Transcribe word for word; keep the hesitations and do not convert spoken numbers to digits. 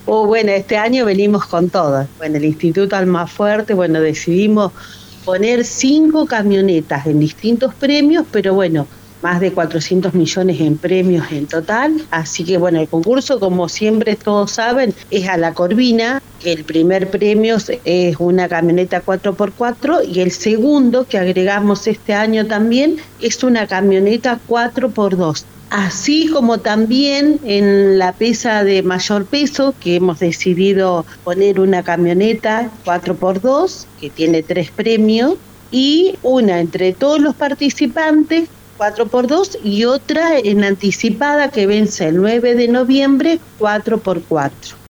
Oh, bueno, este año venimos con todo. Bueno, el Instituto Almafuerte, bueno, decidimos poner cinco camionetas en distintos premios, pero bueno, más de cuatrocientos millones en premios en total. Así que bueno, el concurso, como siempre todos saben, es a la Corvina, que el primer premio es una camioneta cuatro por cuatro y el segundo que agregamos este año también es una camioneta cuatro por dos. Así como también en la pesa de mayor peso, que hemos decidido poner una camioneta cuatro por dos, que tiene tres premios, y una entre todos los participantes, cuatro por dos, y otra en anticipada que vence el nueve de noviembre, cuatro por cuatro.